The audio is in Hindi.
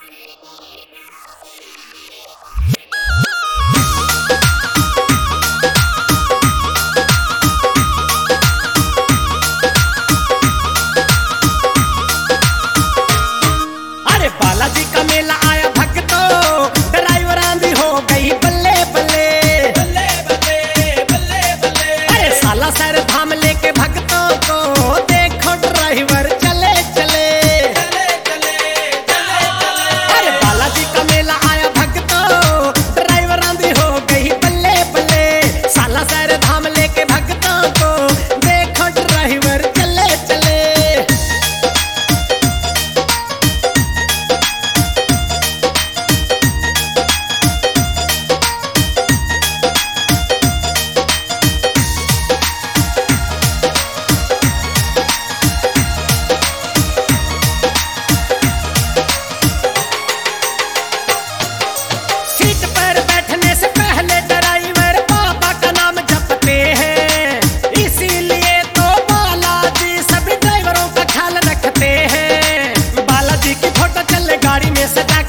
बालाजी का मेला आया भक्तों, ड्राइवर आंधी हो गई बल्ले बल्ले बल्ले बल्ले बल्ले बल्ले। अरे साला सर धाम लेके भक्तों को देखो ड्राइवर चले चले चले चले चले चले। अरे बालाजी का मेला आया भक्तों, ड्राइवर आंधी हो गई बल्ले बल्ले। साला सर धाम लेके भक्तों को देखो ड्राइवर चले चले। गाड़ी में सजा